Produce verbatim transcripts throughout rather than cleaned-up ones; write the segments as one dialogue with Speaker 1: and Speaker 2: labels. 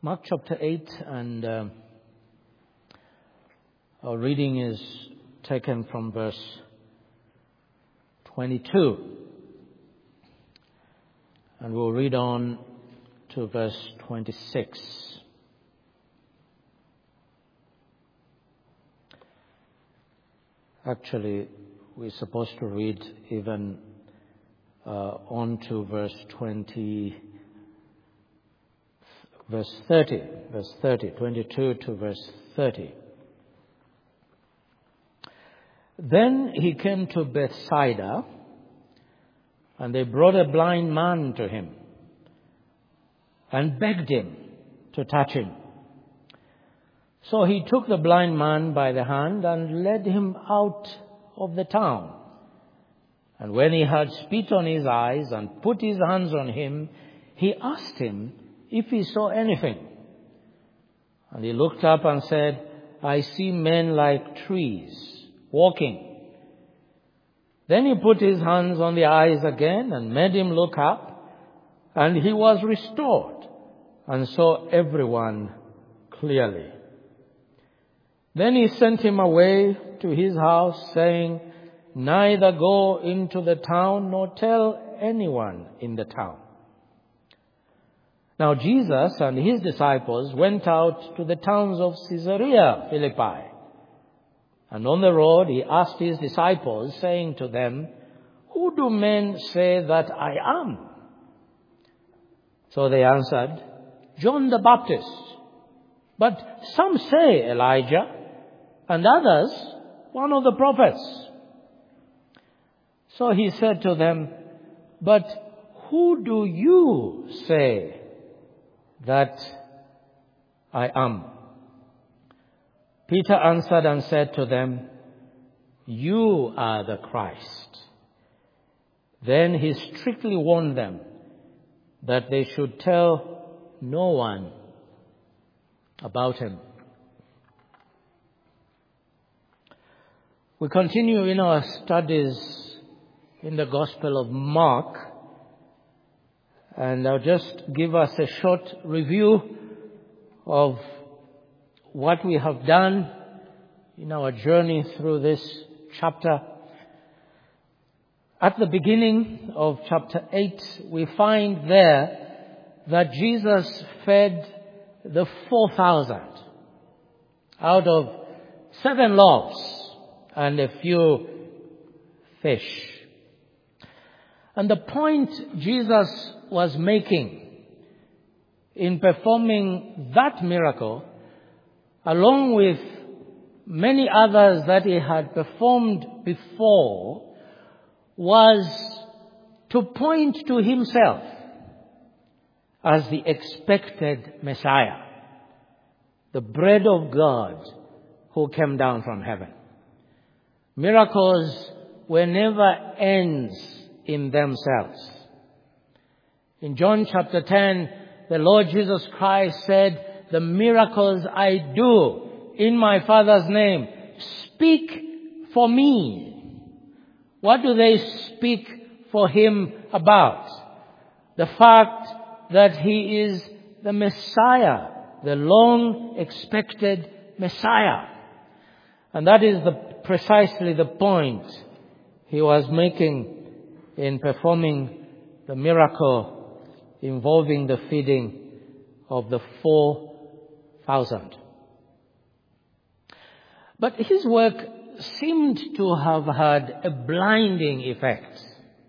Speaker 1: Mark chapter eight, and uh, our reading is taken from verse twenty-two. And we'll read on to verse twenty-six. Actually, we're supposed to read even uh, on to verse twenty, verse thirty, verse thirty, twenty-two to verse thirty. Then he came to Bethsaida, and they brought a blind man to him and begged him to touch him. So he took the blind man by the hand and led him out of the town. And when he had spit on his eyes and put his hands on him, he asked him if he saw anything. And he looked up and said, "I see men like trees walking." Then he put his hands on the eyes again and made him look up, and he was restored and saw everyone clearly. Then he sent him away to his house, saying, "Neither go into the town nor tell anyone in the town." Now Jesus and his disciples went out to the towns of Caesarea Philippi. And on the road he asked his disciples, saying to them, "Who do men say that I am?" So they answered, "John the Baptist. But some say Elijah, and others one of the prophets." So he said to them, "But who do you say that I am?" Peter answered and said to them, "You are the Christ." Then he strictly warned them that they should tell no one about him. We continue in our studies in the Gospel of Mark, and I'll just give us a short review of what we have done in our journey through this chapter. At the beginning of chapter eight, we find there that Jesus fed the four thousand out of seven loaves and a few fish. And the point Jesus was making in performing that miracle, along with many others that he had performed before, was to point to himself as the expected Messiah, the bread of God who came down from heaven. Miracles were never ends in themselves. In John chapter ten, the Lord Jesus Christ said, "The miracles I do in my Father's name speak for me." What do they speak for him about? The fact that he is the Messiah, the long-expected Messiah. And that is the, precisely the point he was making in performing the miracle involving the feeding of the four thousand. But his work seemed to have had a blinding effect,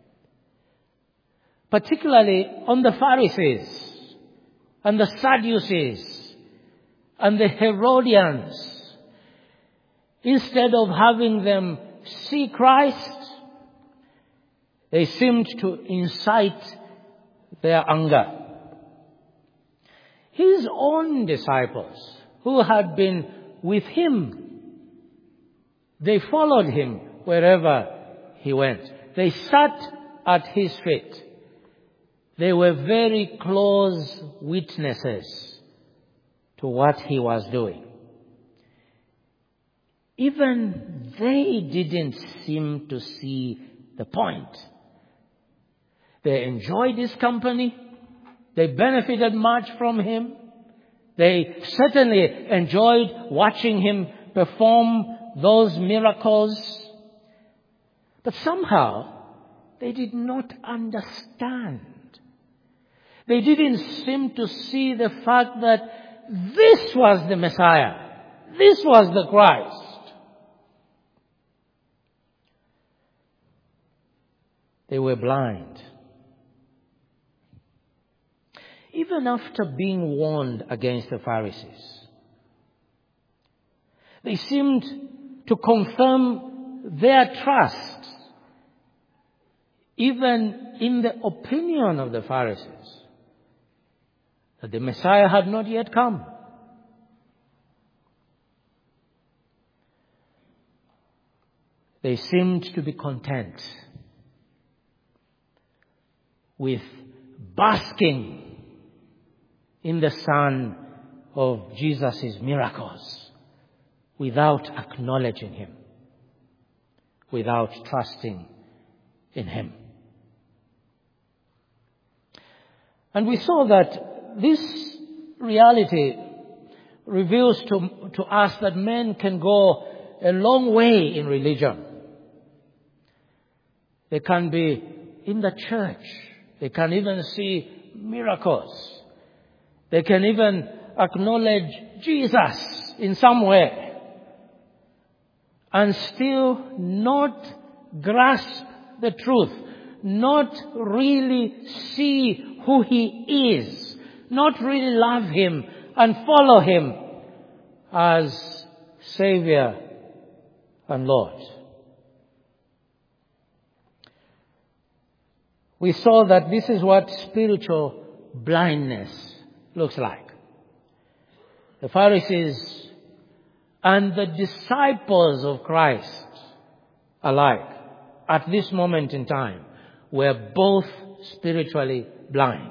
Speaker 1: particularly on the Pharisees and the Sadducees and the Herodians. Instead of having them see Christ, they seemed to incite their anger. His own disciples, who had been with him, they followed him wherever he went. They sat at his feet. They were very close witnesses to what he was doing. Even they didn't seem to see the point. They enjoyed his company. They benefited much from him. They certainly enjoyed watching him perform those miracles. But somehow, they did not understand. They didn't seem to see the fact that this was the Messiah. This was the Christ. They were blind. Even after being warned against the Pharisees, they seemed to confirm their trust, even in the opinion of the Pharisees, that the Messiah had not yet come. They seemed to be content with basking in the sun of Jesus' miracles without acknowledging him, without trusting in him. And we saw that this reality reveals to, to us that men can go a long way in religion. They can be in the church. They can even see miracles. They can even acknowledge Jesus in some way and still not grasp the truth, not really see who he is, not really love him and follow him as Savior and Lord. We saw that this is what spiritual blindness looks like. The Pharisees and the disciples of Christ alike at this moment in time were both spiritually blind.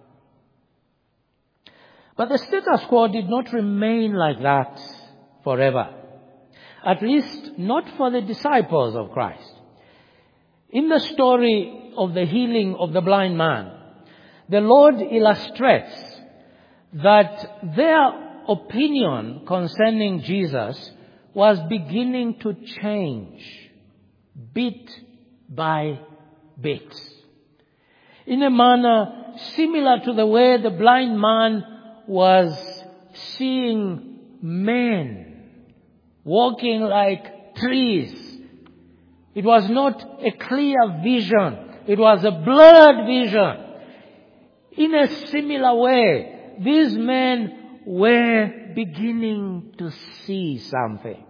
Speaker 1: But the status quo did not remain like that forever. At least not for the disciples of Christ. In the story of the healing of the blind man, the Lord illustrates that their opinion concerning Jesus was beginning to change bit by bit, in a manner similar to the way the blind man was seeing men walking like trees. It was not a clear vision. It was a blurred vision. In a similar way, these men were beginning to see something.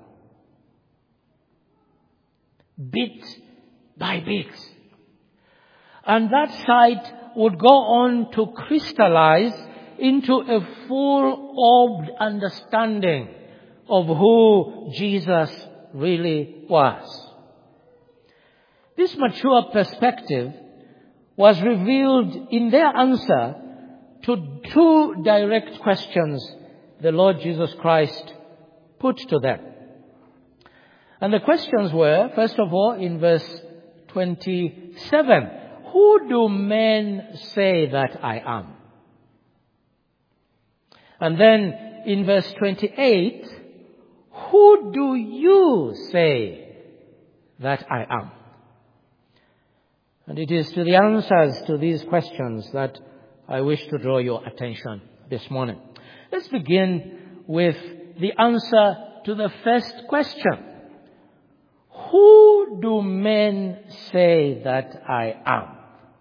Speaker 1: Bit by bit. And that sight would go on to crystallize into a full-orbed understanding of who Jesus really was. This mature perspective was revealed in their answer to two direct questions the Lord Jesus Christ put to them. And the questions were, first of all, in verse twenty-seven, who do men say that I am? And then in verse twenty-eight, who do you say that I am? And it is to the answers to these questions that I wish to draw your attention this morning. Let's begin with the answer to the first question. Who do men say that I am?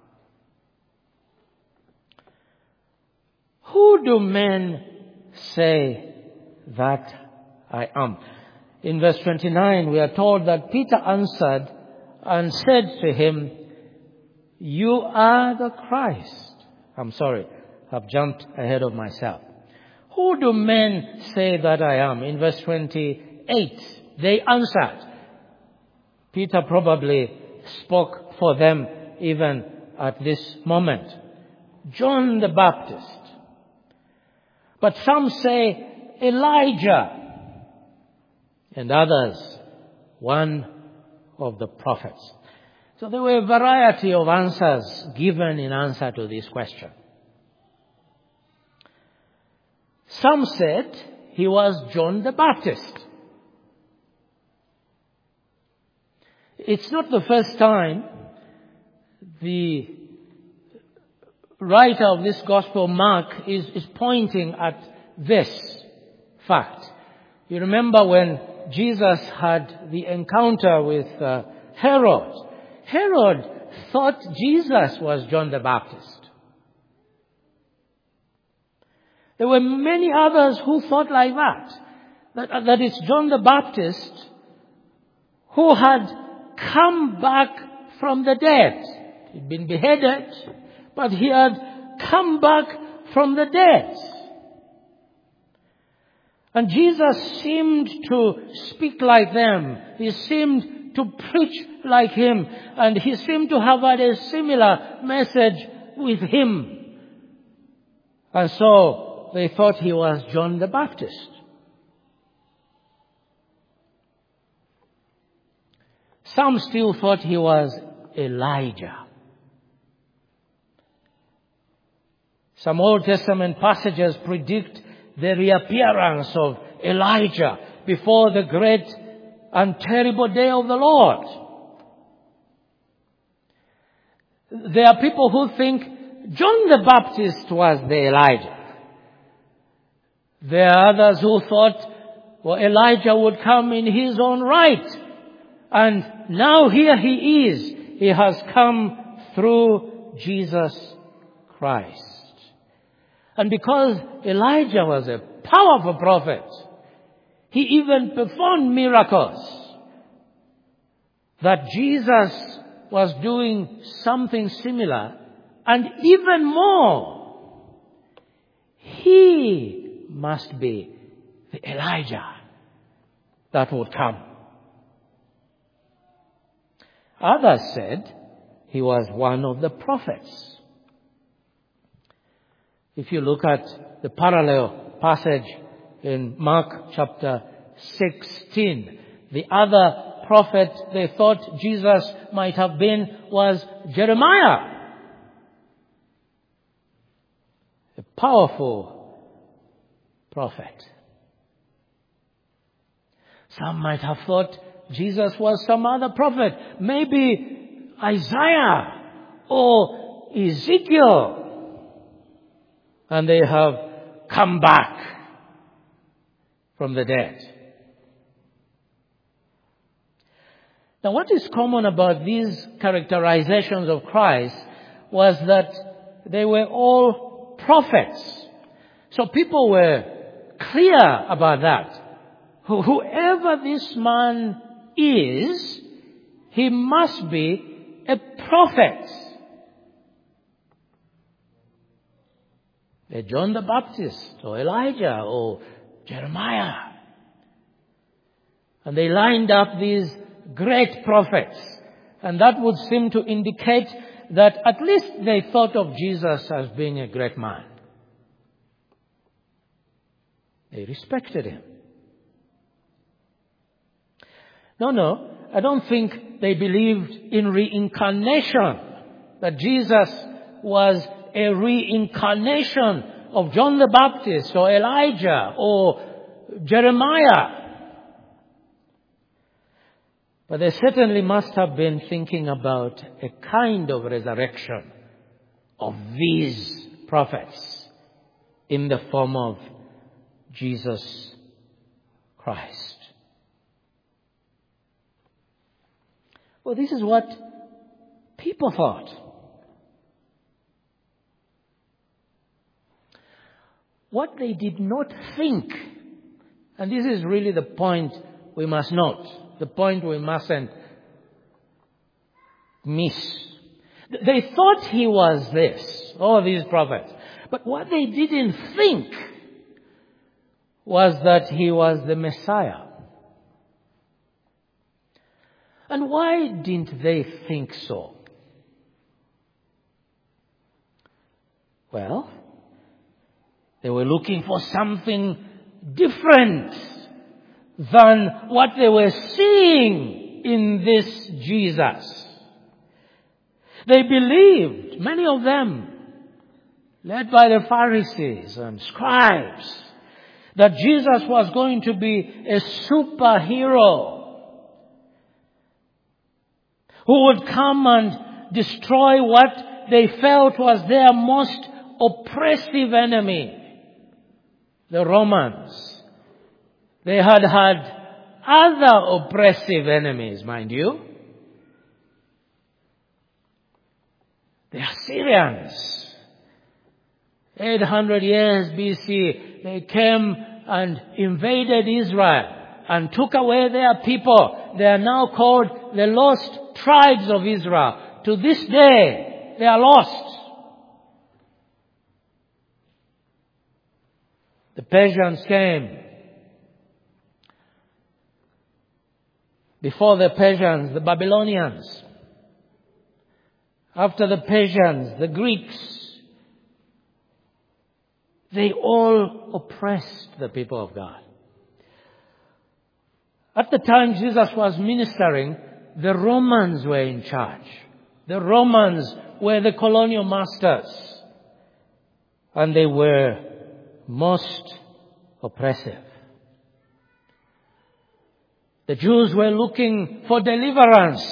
Speaker 1: Who do men say that I am? In verse twenty-nine, we are told that Peter answered and said to him, you are the Christ. I'm sorry, I've jumped ahead of myself. Who do men say that I am? In verse twenty-eight, they answered. Peter probably spoke for them even at this moment. John the Baptist. But some say Elijah, and others one of the prophets. So there were a variety of answers given in answer to this question. Some said he was John the Baptist. It's not the first time the writer of this Gospel, Mark, is, is pointing at this fact. You remember when Jesus had the encounter with uh, Herod. Herod thought Jesus was John the Baptist. There were many others who thought like that. That, that it's John the Baptist who had come back from the dead. He'd been beheaded, but he had come back from the dead. And Jesus seemed to speak like them. He seemed to preach like him. And he seemed to have had a similar message with him. And so they thought he was John the Baptist. Some still thought he was Elijah. Some Old Testament passages predict the reappearance of Elijah before the great and terrible day of the Lord. There are people who think John the Baptist was the Elijah. There are others who thought, well, Elijah would come in his own right. And now here he is. He has come through Jesus Christ. And because Elijah was a powerful prophet, he even performed miracles, that Jesus was doing something similar and even more. He must be the Elijah that would come. Others said he was one of the prophets. If you look at the parallel passage in Mark chapter sixteen, the other prophet they thought Jesus might have been was Jeremiah. A powerful prophet. Some might have thought Jesus was some other prophet, maybe Isaiah or Ezekiel. And they have come back from the dead. Now, what is common about these characterizations of Christ was that they were all prophets. So people were clear about that. Whoever this man is, he must be a prophet. A John the Baptist or Elijah or Jeremiah. And they lined up these great prophets. And that would seem to indicate that at least they thought of Jesus as being a great man. They respected him. No, no, I don't think they believed in reincarnation, that Jesus was a reincarnation of John the Baptist or Elijah or Jeremiah. But they certainly must have been thinking about a kind of resurrection of these prophets in the form of Jesus Christ. Well, this is what people thought. What they did not think, and this is really the point we must note, the point we mustn't miss. They thought he was this, all these prophets. But what they didn't think was that he was the Messiah. And why didn't they think so? Well, they were looking for something different than what they were seeing in this Jesus. They believed, many of them, led by the Pharisees and scribes, that Jesus was going to be a superhero who would come and destroy what they felt was their most oppressive enemy, the Romans. They had had other oppressive enemies, mind you. The Assyrians. eight hundred years B C, they came and invaded Israel and took away their people. They are now called the lost tribes of Israel. To this day, they are lost. The Persians came. Before the Persians, the Babylonians. After the Persians, the Greeks. They all oppressed the people of God. At the time Jesus was ministering, the Romans were in charge. The Romans were the colonial masters. And they were most oppressive. The Jews were looking for deliverance.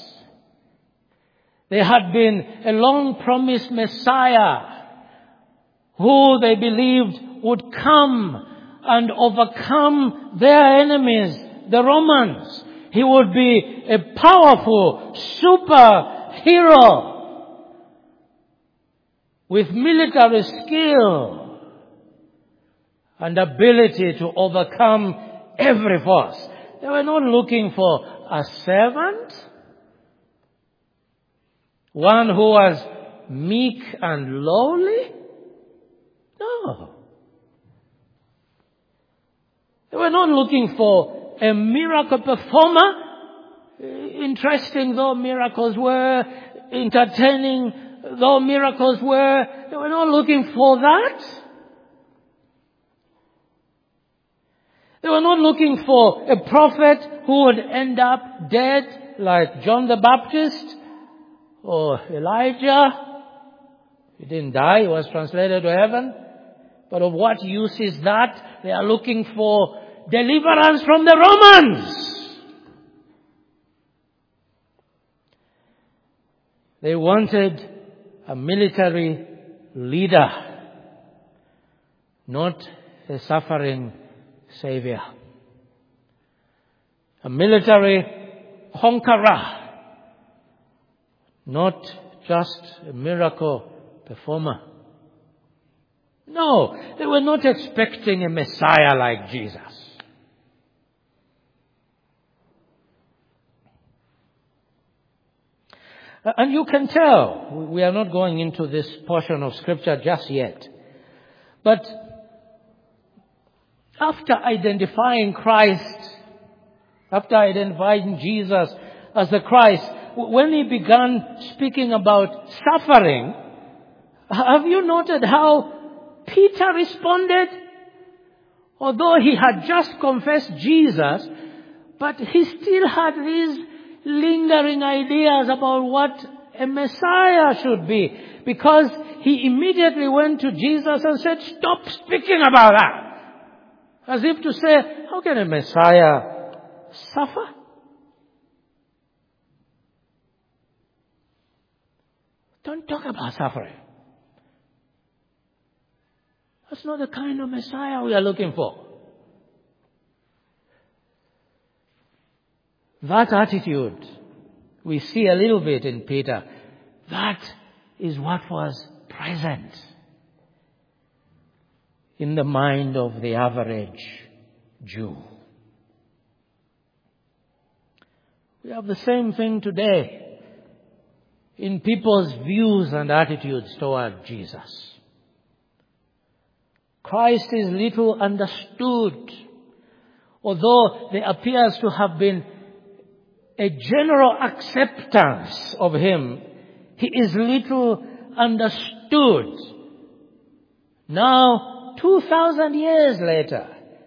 Speaker 1: There had been a long-promised Messiah who they believed would come and overcome their enemies, the Romans. He would be a powerful superhero with military skill and ability to overcome every force. They were not looking for a servant, one who was meek and lowly. No. They were not looking for a miracle performer. Interesting though miracles were, entertaining though miracles were, they were not looking for that. They were not looking for a prophet who would end up dead like John the Baptist or Elijah. He didn't die, he was translated to heaven. But of what use is that? They are looking for deliverance from the Romans. They wanted a military leader, not a suffering Savior. A military conqueror, not just a miracle performer. No, they were not expecting a Messiah like Jesus. And you can tell, we are not going into this portion of Scripture just yet, but after identifying Christ, after identifying Jesus as the Christ, when he began speaking about suffering, have you noted how Peter responded? Although he had just confessed Jesus, but he still had these lingering ideas about what a Messiah should be, because he immediately went to Jesus and said, "Stop speaking about that." As if to say, how can a Messiah suffer? Don't talk about suffering. That's not the kind of Messiah we are looking for. That attitude we see a little bit in Peter. That is what was present in the mind of the average Jew. We have the same thing today in people's views and attitudes toward Jesus. Christ is little understood, although there appears to have been a general acceptance of him. He is little understood. Now, two thousand years later,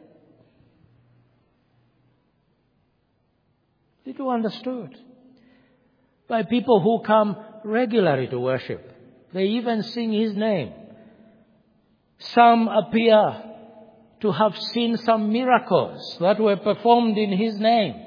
Speaker 1: little understood by people who come regularly to worship. They even sing his name. Some appear to have seen some miracles that were performed in his name.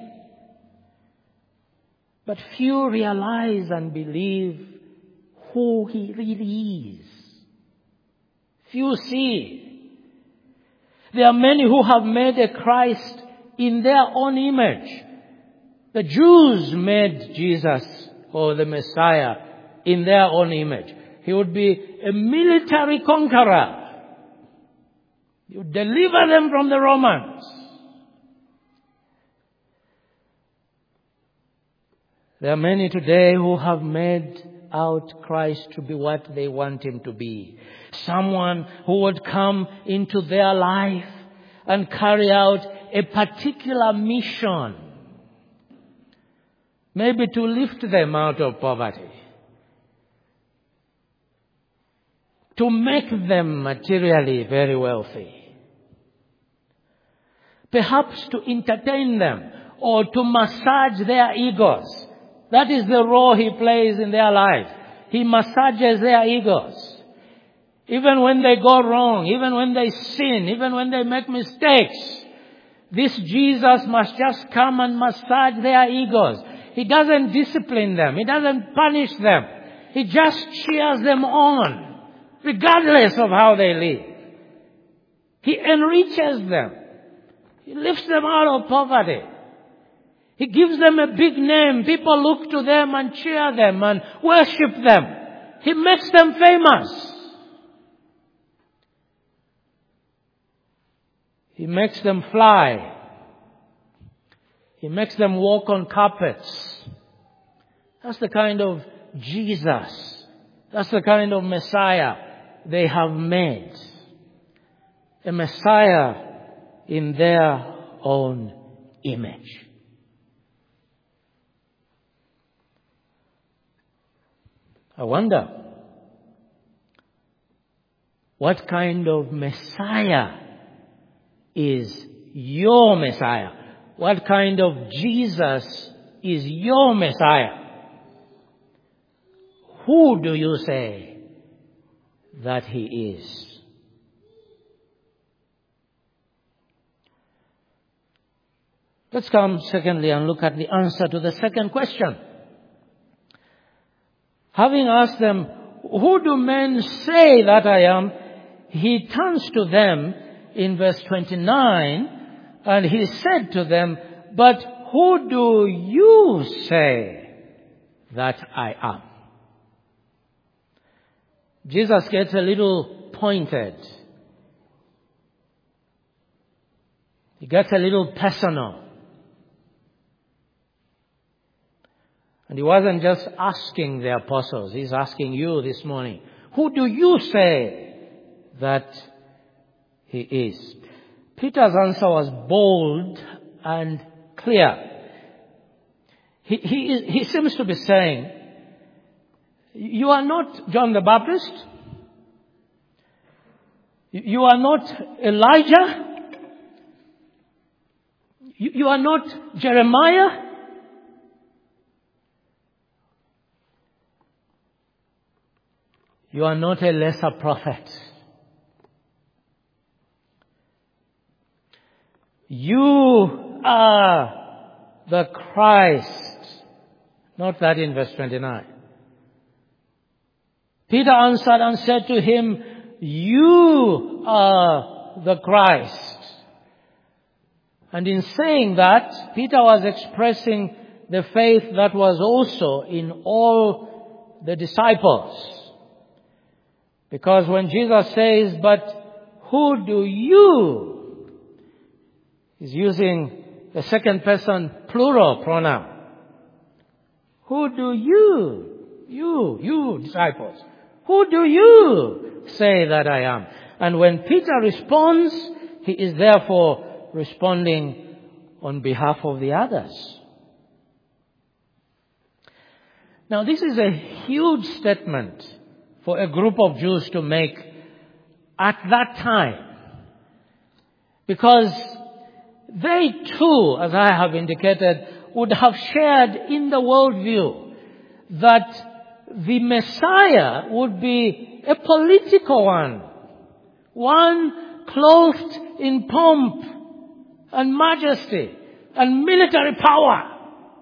Speaker 1: But few realize and believe who he really is. Few see. There are many who have made a Christ in their own image. The Jews made Jesus, or the Messiah, in their own image. He would be a military conqueror. He would deliver them from the Romans. There are many today who have made out Christ to be what they want him to be. Someone who would come into their life and carry out a particular mission. Maybe to lift them out of poverty. To make them materially very wealthy. Perhaps to entertain them or to massage their egos. That is the role he plays in their lives. He massages their egos. Even when they go wrong, even when they sin, even when they make mistakes, this Jesus must just come and massage their egos. He doesn't discipline them. He doesn't punish them. He just cheers them on, regardless of how they live. He enriches them. He lifts them out of poverty. He gives them a big name. People look to them and cheer them and worship them. He makes them famous. He makes them fly. He makes them walk on carpets. That's the kind of Jesus. That's the kind of Messiah they have made. A Messiah in their own image. I wonder, what kind of Messiah is your Messiah? What kind of Jesus is your Messiah? Who do you say that he is? Let's come secondly and look at the answer to the second question. Having asked them, who do men say that I am? He turns to them in verse twenty-nine and he said to them, but who do you say that I am? Jesus gets a little pointed. He gets a little personal. And he wasn't just asking the apostles, he's asking you this morning, who do you say that he is? Peter's answer was bold and clear. He, he, he seems to be saying, you are not John the Baptist. You are not Elijah. You, you are not Jeremiah. You are not a lesser prophet. You are the Christ. Not that in verse twenty-nine. Peter answered and said to him, you are the Christ. And in saying that, Peter was expressing the faith that was also in all the disciples. Because when Jesus says, but who do you? He's using the second person plural pronoun. Who do you, you, you disciples, who do you say that I am? And when Peter responds, he is therefore responding on behalf of the others. Now this is a huge statement for a group of Jews to make at that time. Because they too, as I have indicated, would have shared in the worldview that the Messiah would be a political one. One clothed in pomp and majesty and military power.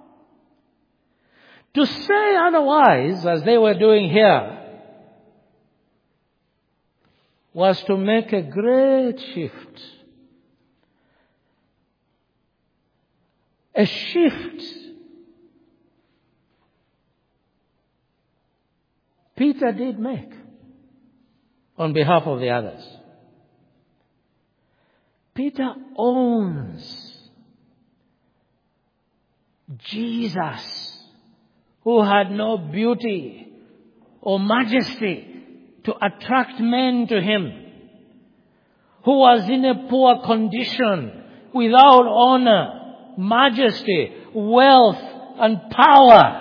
Speaker 1: To say otherwise, as they were doing here, was to make a great shift. A shift. Peter did make on behalf of the others. Peter owns Jesus, who had no beauty or majesty to attract men to him, who was in a poor condition, without honor, majesty, wealth, and power.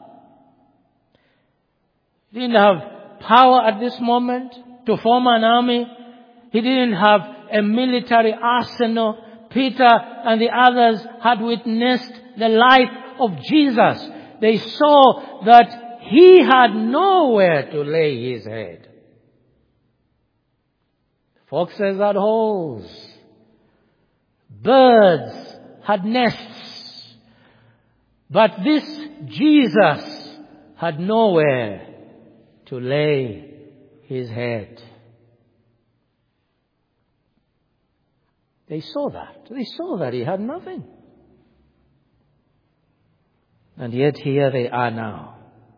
Speaker 1: He didn't have power at this moment to form an army. He didn't have a military arsenal. Peter and the others had witnessed the life of Jesus. They saw that he had nowhere to lay his head. Foxes had holes. Birds had nests. But this Jesus had nowhere to lay his head. They saw that. They saw that he had nothing. And yet here they are now,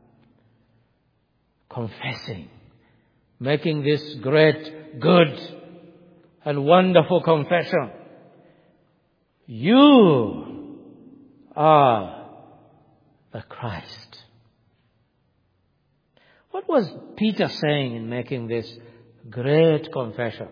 Speaker 1: confessing, making this great, good, and wonderful confession. You are the Christ. What was Peter saying in making this great confession?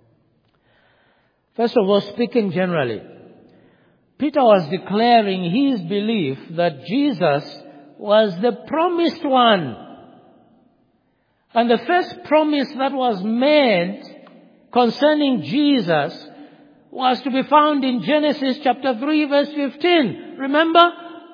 Speaker 1: First of all, speaking generally, Peter was declaring his belief that Jesus was the promised one. And the first promise that was made concerning Jesus was to be found in Genesis chapter three, verse fifteen. Remember?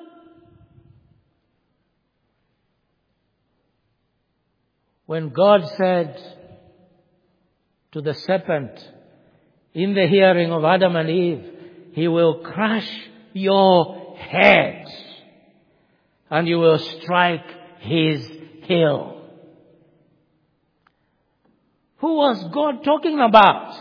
Speaker 1: When God said to the serpent in the hearing of Adam and Eve, he will crush your head and you will strike his heel. Who was God talking about?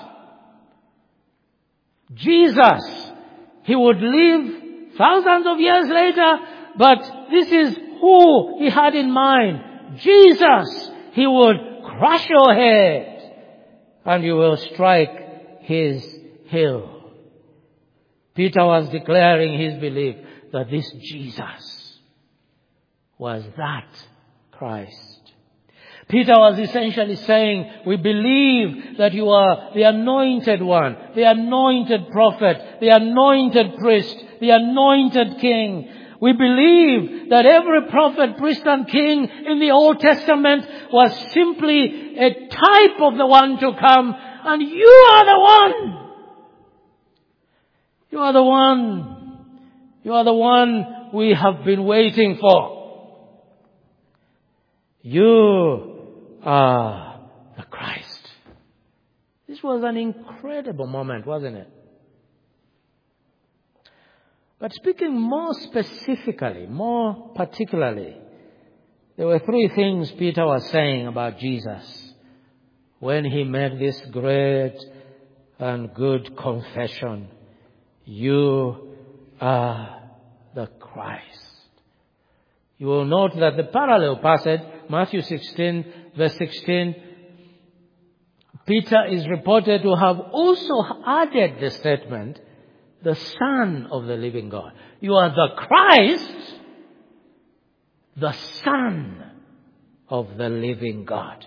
Speaker 1: Jesus. He would live thousands of years later, but this is who he had in mind. Jesus. He would crush your head and you will strike his heel. Peter was declaring his belief that this Jesus was that Christ. Peter was essentially saying, we believe that you are the anointed one, the anointed prophet, the anointed priest, the anointed king. We believe that every prophet, priest, and king in the Old Testament was simply a type of the one to come, and you are the one. You are the one. You are the one we have been waiting for. You are the Christ. This was an incredible moment, wasn't it? But speaking more specifically, more particularly, there were three things Peter was saying about Jesus when he made this great and good confession. You are the Christ. You will note that the parallel passage, Matthew sixteen, verse sixteen, Peter is reported to have also added the statement, the Son of the living God. You are the Christ, the Son of the living God.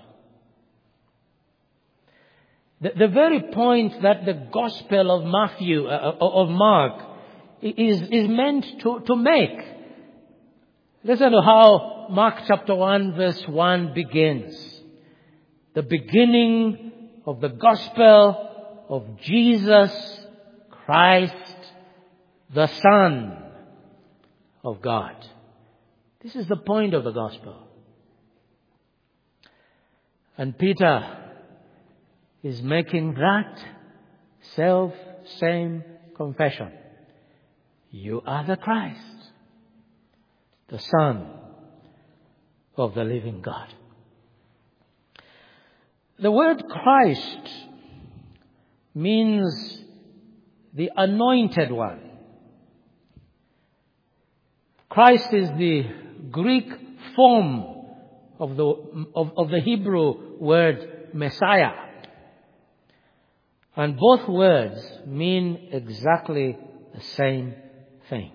Speaker 1: The, the very point that the Gospel of Matthew, uh, of Mark, is, is meant to, to make. Listen to how Mark chapter one verse one begins. The beginning of the Gospel of Jesus Christ, the Son of God. This is the point of the Gospel. And Peter is making that Self-same confession. You are the Christ, the Son of the living God. The word Christ means the anointed one. Christ is the Greek form of the, of, of the Hebrew word Messiah. And both words mean exactly the same thing.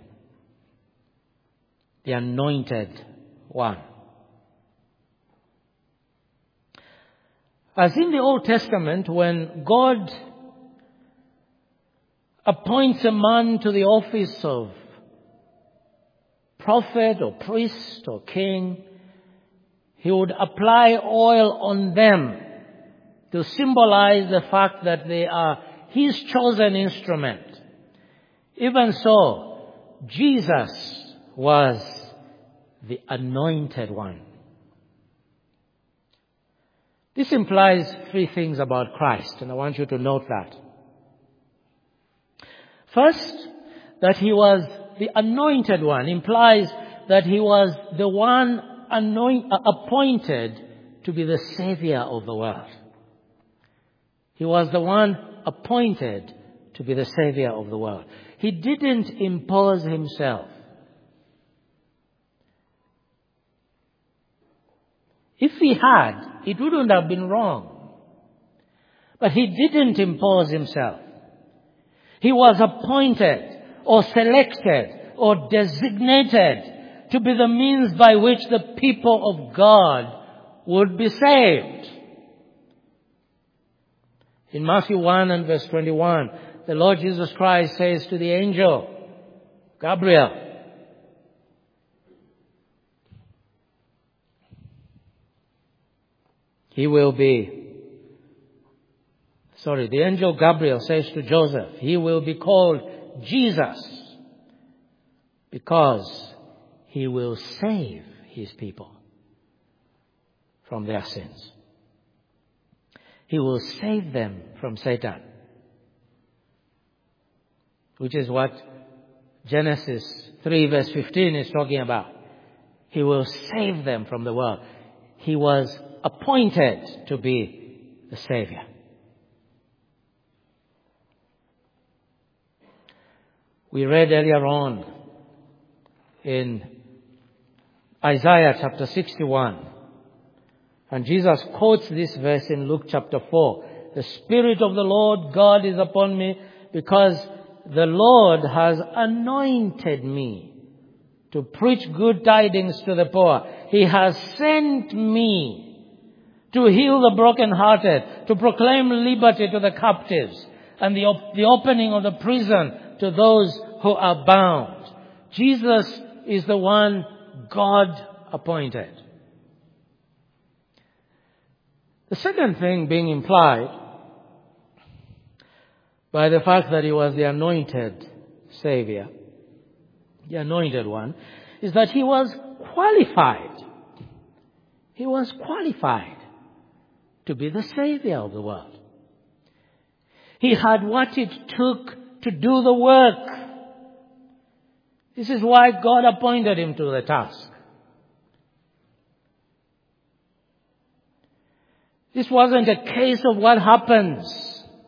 Speaker 1: The anointed one. As in the Old Testament, when God appoints a man to the office of prophet or priest or king, he would apply oil on them to symbolize the fact that they are his chosen instrument. Even so, Jesus was the anointed one. This implies three things about Christ, and I want you to note that. First, that he was the anointed one implies that he was the one anoint, uh, appointed to be the Savior of the world. He was the one appointed to be the Savior of the world. He didn't impose himself. If he had, it wouldn't have been wrong. But he didn't impose himself. He was appointed or selected or designated to be the means by which the people of God would be saved. In Matthew one and verse twenty-one, the Lord Jesus Christ says to the angel, Gabriel, he will be, sorry, the angel Gabriel says to Joseph, he will be called Jesus because he will save his people from their sins. He will save them from Satan, which is what Genesis three verse fifteen is talking about. He will save them from the world. He was appointed to be the Savior. We read earlier on in Isaiah chapter sixty-one, and Jesus quotes this verse in Luke chapter four. The Spirit of the Lord God is upon me because the Lord has anointed me to preach good tidings to the poor. He has sent me to heal the brokenhearted, to proclaim liberty to the captives, and the, op- the opening of the prison to those who are bound. Jesus is the one God appointed. The second thing being implied by the fact that he was the anointed Savior, the anointed one, is that he was qualified. He was qualified to be the Savior of the world. He had what it took to do the work. This is why God appointed him to the task. This wasn't a case of what happens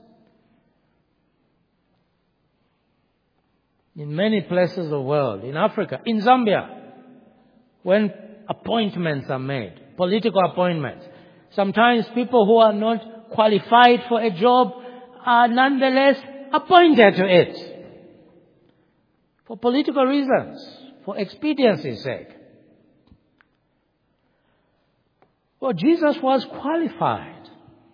Speaker 1: in many places of the world, in Africa, in Zambia, when appointments are made, political appointments. Sometimes people who are not qualified for a job are nonetheless appointed to it for political reasons, for expediency's sake. Well, Jesus was qualified.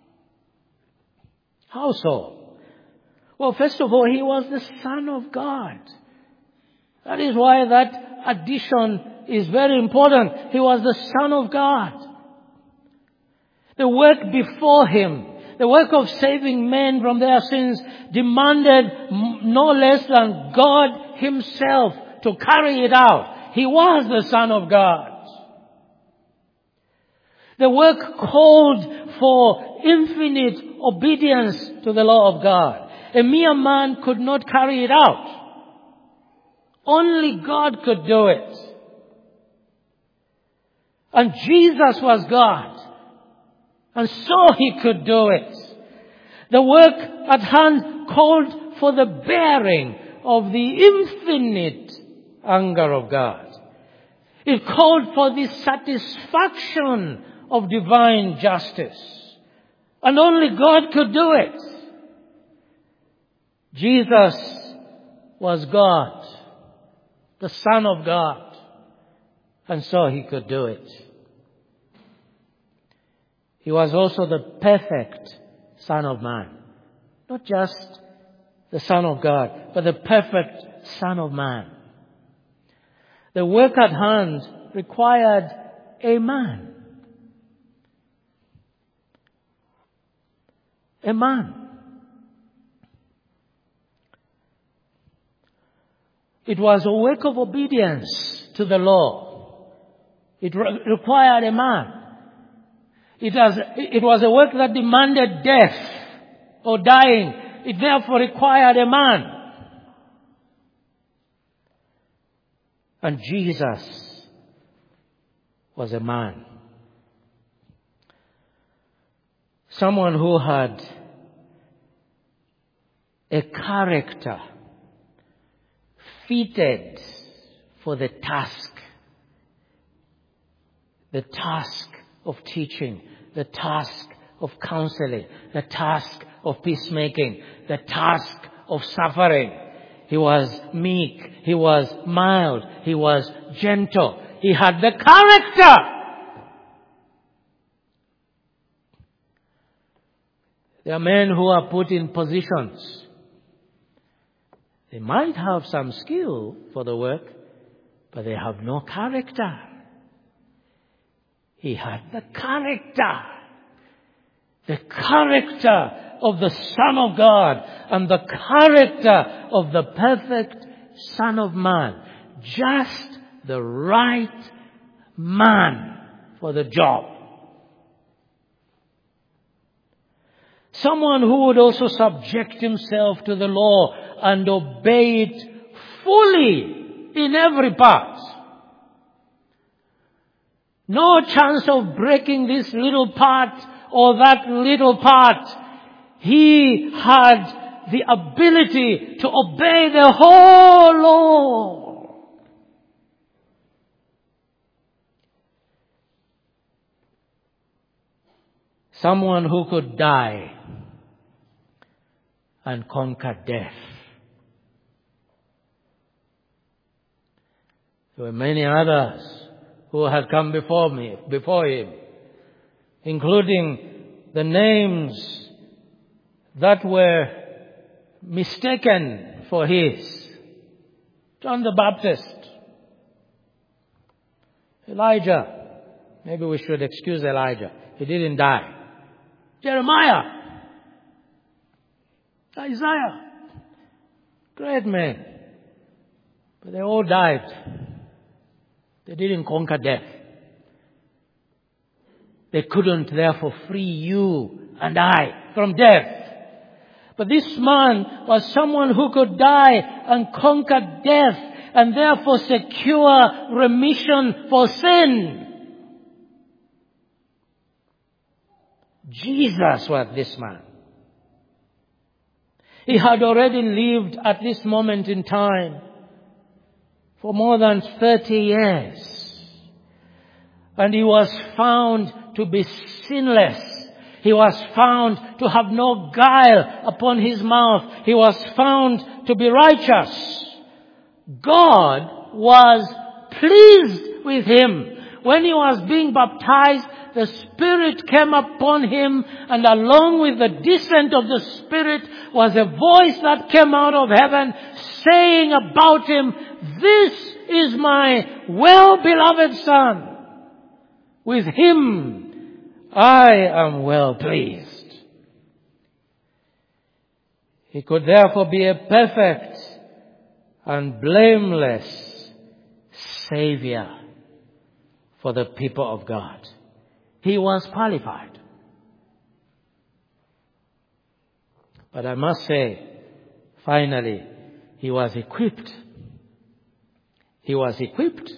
Speaker 1: How so? Well, first of all, he was the Son of God. That is why that addition is very important. He was the Son of God. The work before him, the work of saving men from their sins, demanded no less than God himself to carry it out. He was the Son of God. The work called for infinite obedience to the law of God. A mere man could not carry it out. Only God could do it. And Jesus was God. And so He could do it. The work at hand called for the bearing of the infinite anger of God. It called for the satisfaction of divine justice. And only God could do it. Jesus was God, the Son of God, and so He could do it. He was also the perfect Son of Man. Not just the Son of God, but the perfect Son of Man. The work at hand required a man. A man. It was a work of obedience to the law. It re- required a man. It was, it was a work that demanded death or dying. It therefore required a man. And Jesus was a man. Someone who had a character fitted for the task. The task of teaching, the task of counseling, the task of peacemaking, the task of suffering. He was meek, he was mild, he was gentle. He had the character. There are men who are put in positions. They might have some skill for the work, but they have no character. He had the character. The character of the Son of God and the character of the perfect Son of Man. Just the right man for the job. Someone who would also subject himself to the law and obey it fully in every part. No chance of breaking this little part or that little part. He had the ability to obey the whole law. Someone who could die and conquer death. There were many others who had come before me, before him, including the names that were mistaken for his. John the Baptist, Elijah. Maybe we should excuse Elijah. He didn't die. Jeremiah, Isaiah, great men. But they all died. They didn't conquer death. They couldn't therefore free you and I from death. But this man was someone who could die and conquer death and therefore secure remission for sin. Jesus was this man. He had already lived at this moment in time for more than thirty years. And he was found to be sinless. He was found to have no guile upon his mouth. He was found to be righteous. God was pleased with him. When he was being baptized, the Spirit came upon him, and along with the descent of the Spirit was a voice that came out of heaven saying about him, "This is my well-beloved Son. With him I am well pleased." He could therefore be a perfect and blameless Savior for the people of God. He was qualified. But I must say, finally, he was equipped. He was equipped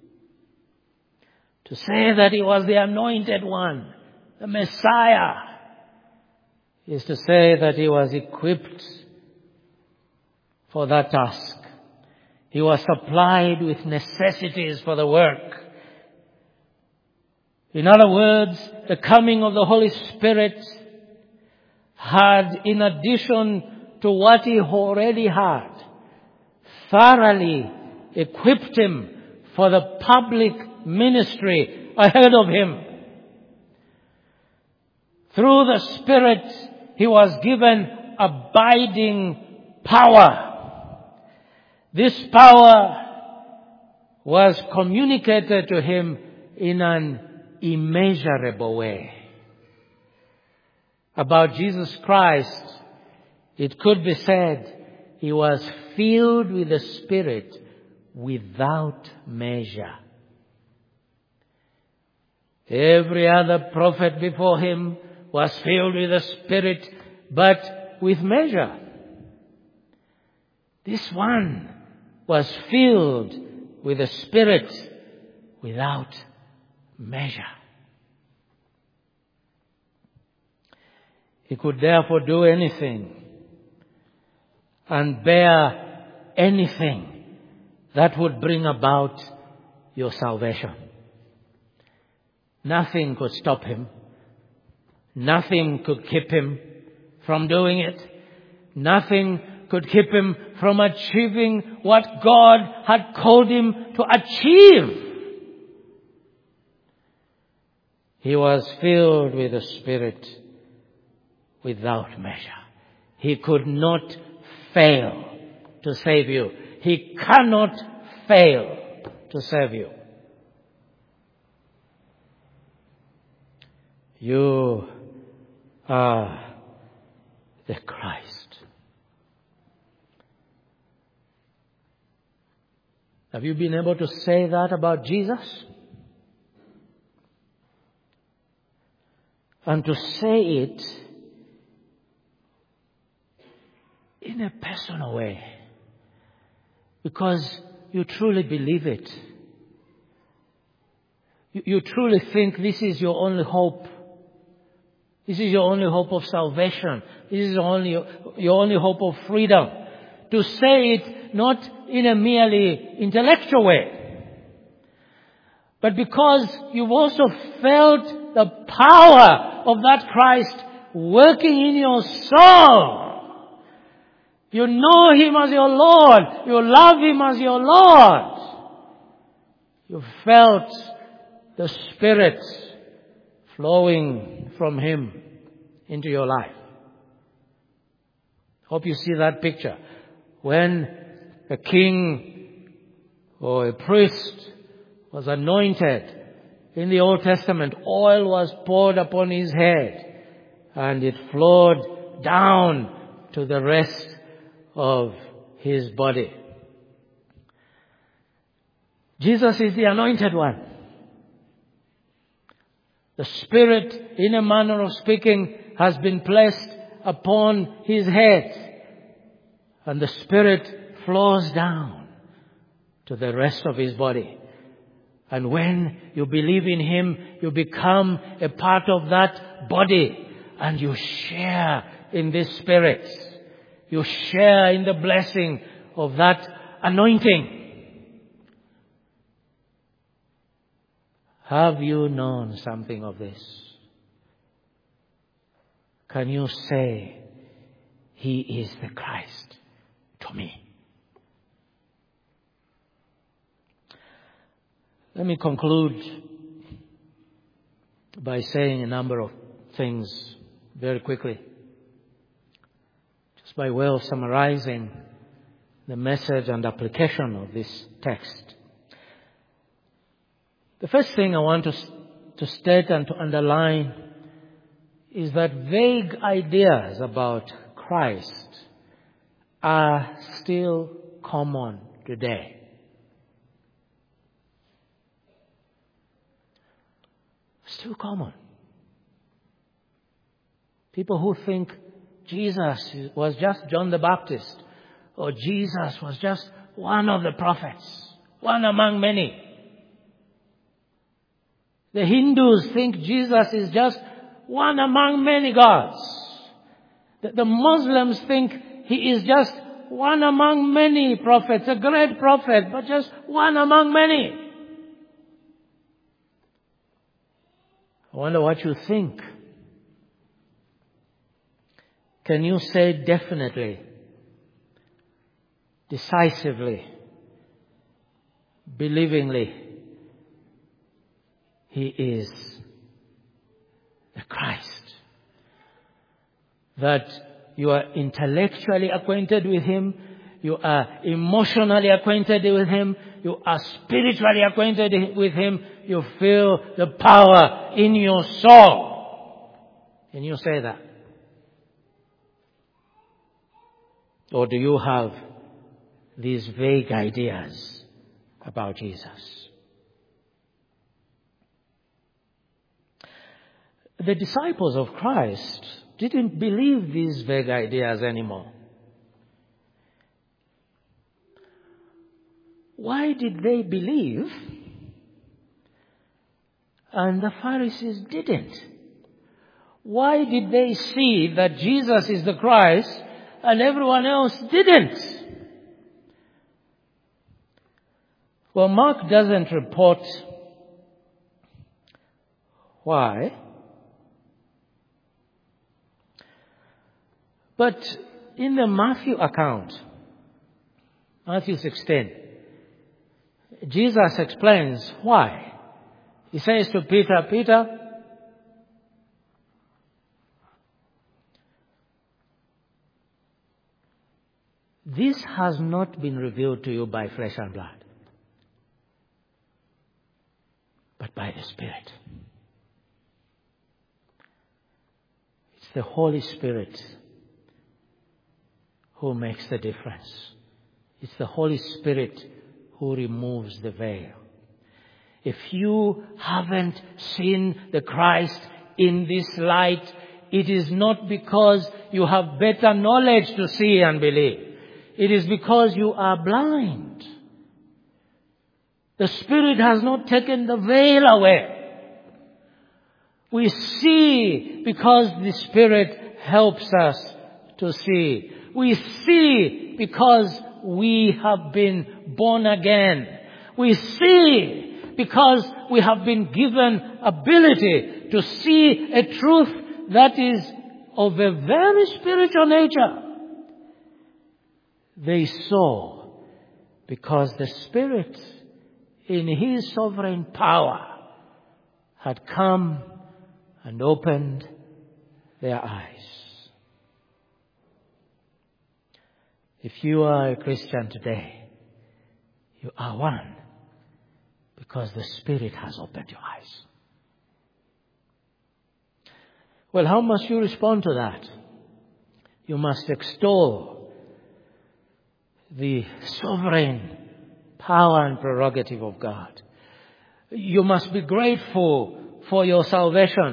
Speaker 1: to say that he was the anointed one, the Messiah, is to say that he was equipped for that task. He was supplied with necessities for the work. In other words, the coming of the Holy Spirit had, in addition to what he already had, thoroughly equipped him for the public ministry ahead of him. Through the Spirit, he was given abiding power. This power was communicated to him in an immeasurable way. About Jesus Christ, it could be said he was filled with the Spirit without measure. Every other prophet before him was filled with the Spirit, but with measure. This one was filled with the Spirit without measure. He could therefore do anything and bear anything that would bring about your salvation. Nothing could stop him. Nothing could keep him from doing it. Nothing could keep him from achieving what God had called him to achieve. He was filled with the Spirit without measure. He could not fail to save you. He cannot fail to save you. You are the Christ. Have you been able to say that about Jesus? And to say it in a personal way, because you truly believe it. You, you truly think this is your only hope. This is your only hope of salvation. This is your only, your only hope of freedom. To say it not in a merely intellectual way, but because you've also felt the power of that Christ working in your soul. You know Him as your Lord. You love Him as your Lord. You felt the Spirit flowing from Him into your life. Hope you see that picture. When a king or a priest was anointed in the Old Testament, oil was poured upon his head and it flowed down to the rest of his body. Jesus is the anointed one. The Spirit, in a manner of speaking, has been placed upon his head. And the Spirit flows down to the rest of his body. And when you believe in Him, you become a part of that body. And you share in this Spirit. You share in the blessing of that anointing. Have you known something of this? Can you say, He is the Christ to me? Let me conclude by saying a number of things very quickly. Just by way of summarizing the message and application of this text. The first thing I want to, to state and to underline is that vague ideas about Christ are still common today. Still common. People who think Jesus was just John the Baptist or Jesus was just one of the prophets, one among many. The Hindus think Jesus is just one among many gods. The, the Muslims think he is just one among many prophets, a great prophet, but just one among many. I wonder what you think. Can you say definitely, decisively, believingly, he is the Christ? That you are intellectually acquainted with him, you are emotionally acquainted with him, you are spiritually acquainted with him, you feel the power in your soul. Can you say that? Or do you have these vague ideas about Jesus? The disciples of Christ didn't believe these vague ideas anymore. Why did they believe and the Pharisees didn't? Why did they see that Jesus is the Christ and everyone else didn't? Well, Mark doesn't report why. But in the Matthew account, Matthew sixteen, Jesus explains why. He says to Peter, Peter, this has not been revealed to you by flesh and blood, but by the Spirit. It's the Holy Spirit who makes the difference. It's the Holy Spirit who removes the veil. If you haven't seen the Christ in this light, it is not because you have better knowledge to see and believe. It is because you are blind. The Spirit has not taken the veil away. We see because the Spirit helps us to see. We see because we have been born again. We see because we have been given ability to see a truth that is of a very spiritual nature. They saw because the Spirit in His sovereign power had come and opened their eyes. If you are a Christian today, you are one because the Spirit has opened your eyes. Well, how must you respond to that? You must extol the sovereign power and prerogative of God. You must be grateful for your salvation.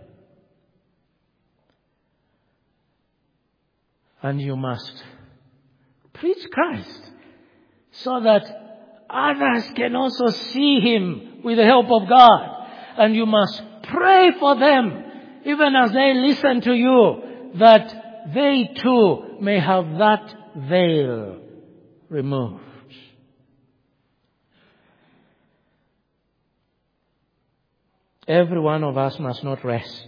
Speaker 1: And you must preach Christ so that others can also see Him with the help of God. And you must pray for them, even as they listen to you, that they too may have that veil removed. Every one of us must not rest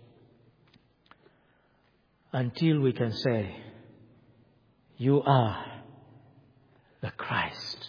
Speaker 1: until we can say, you are the Christ.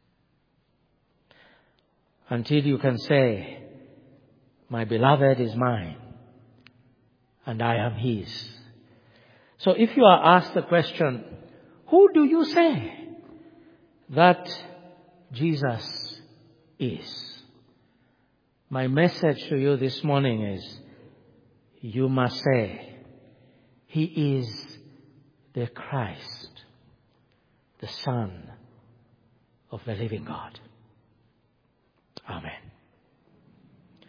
Speaker 1: Until you can say, my beloved is mine and I am His. So if you are asked the question, who do you say that Jesus is? My message to you this morning is, you must say, He is the Christ, the Son of the living God. Amen.